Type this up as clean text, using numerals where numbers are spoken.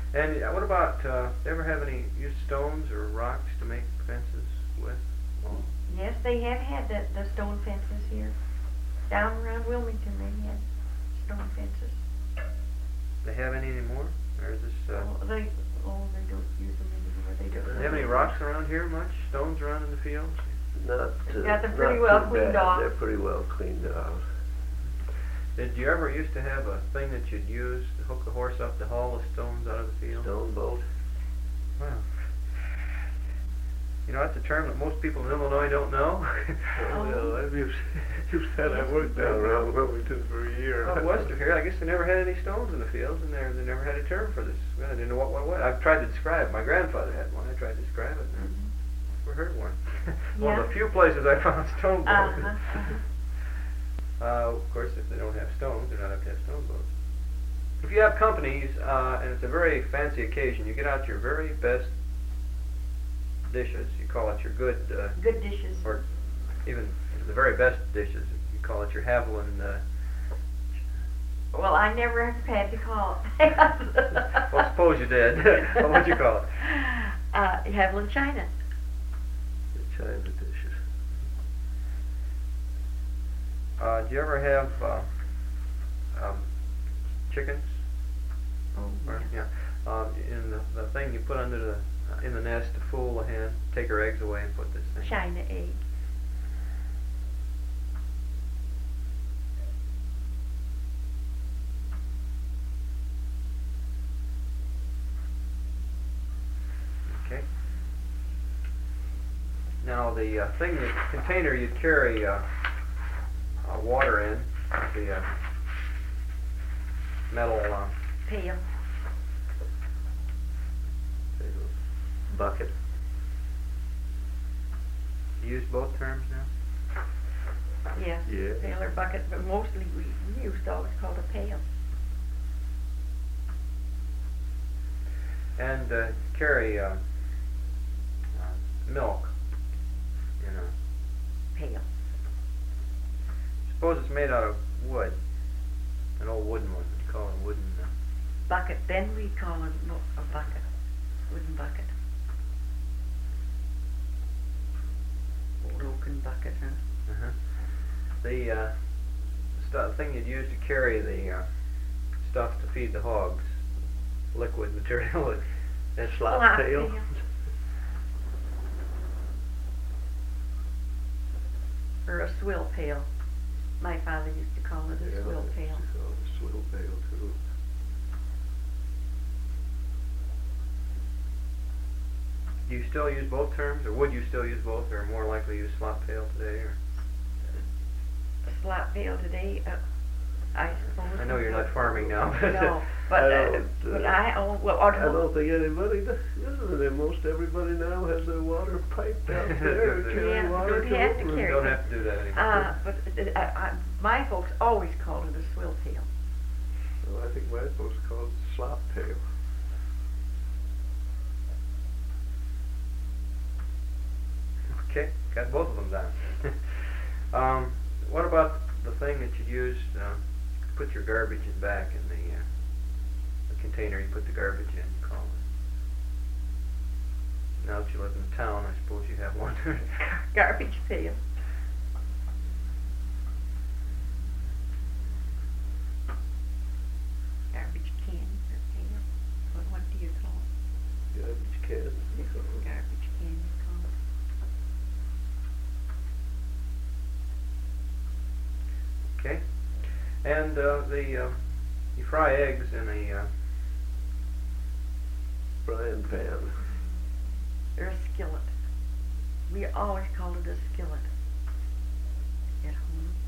And what about, ever have any use stones or rocks to make fences with? Well, Yes, they have had the stone fences here. Down around Wilmington, they had stone fences. they have any anymore? Or is this, They don't use them anymore. They don't. do they have any rocks around here much? Stones around in the fields? Not, Got them not pretty too well cleaned bad. off. They're pretty well cleaned off. Did you ever used to have a thing that you'd use to hook the horse up to haul the stones out of the field? Stone boat. Wow. You know, that's a term that most people in Illinois don't know. Oh, well, you've said I worked down around Wilmington for a year. Well, west of here, I guess they never had any stones in the fields, and they never had a term for this. Well, I didn't know what one was. I've tried to describe it. My grandfather had one. I tried to describe it, and I never heard one. One of the few places I found stone boats. Of course, if they don't have stones, they're not up to have stone boats. If you have companies, and it's a very fancy occasion, you get out your very best dishes. You call it your good dishes. or even the very best dishes. You call it your Haviland. Well, I never have had to call it. Well, suppose you did. What would you call it? Haviland China. The China dishes. Do you ever have chickens? Oh, Or, yeah. in the thing you put under the in the nest to fool the hen, take her eggs away and put this thing. China egg. Okay. Now the container you'd carry water in, the metal Pail. Bucket. you use both terms now? Yes. Yeah. Pail or bucket, but mostly we used to always call it a pail. And carry milk in a, Pail. suppose it's made out of wood, an old wooden one. You call it a wooden. Bucket. Then we call it a bucket. Wooden bucket. Old oaken bucket, huh? Uh-huh. The thing you'd use to carry the stuff to feed the hogs, liquid material. That's Slop pail. Or a swill pail. My father used to call it a swill pail. A swill pail too. Do you still use both terms, or would you still use both, or more likely use slop pail today? Or A slop pail today, I suppose. I know you're not farming now. No, but I don't think anybody does. Most everybody now has their water piped out there. Carry Yeah, water don't have to them. carry. Don't have to do that anymore. But my folks always called it a swill pail. Well, I think my folks call it slop pail. Okay, got both of them down. What about the thing that you use to put your garbage in back in the container you put the garbage in? You call it. Now that you live in town, I suppose you have one. Garbage pail. Garbage can or pail. What do you call it? Garbage can. Garbage can you call it. Okay. And you fry eggs in a Frying pan. Or a skillet. We always called it a skillet at home.